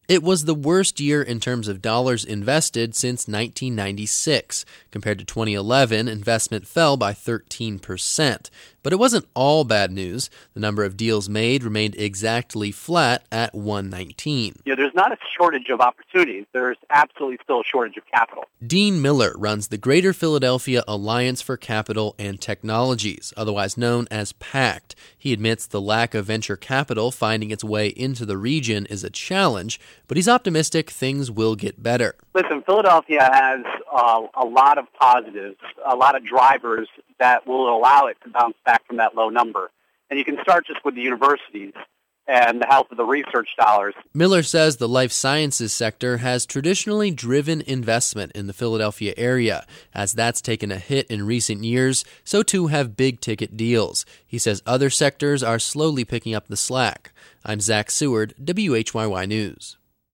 It was the worst year in terms of dollars invested since 1996. Compared to 2011, investment fell by 13%. But it wasn't all bad news. The number of deals made remained exactly flat at 119. There's not a shortage of opportunities. There's absolutely still a shortage of capital. Dean Miller runs the Greater Philadelphia Alliance for Capital and Technologies, otherwise known as PACT. He admits the lack of venture capital finding its way into the region is a challenge, but he's optimistic things will get better. Listen, Philadelphia has a lot of positives, a lot of drivers that will allow it to bounce back from that low number. And you can start just with the universities and the help of the research dollars. Miller says the life sciences sector has traditionally driven investment in the Philadelphia area. As that's taken a hit in recent years, so too have big-ticket deals. He says other sectors are slowly picking up the slack. I'm Zach Seward, WHYY News.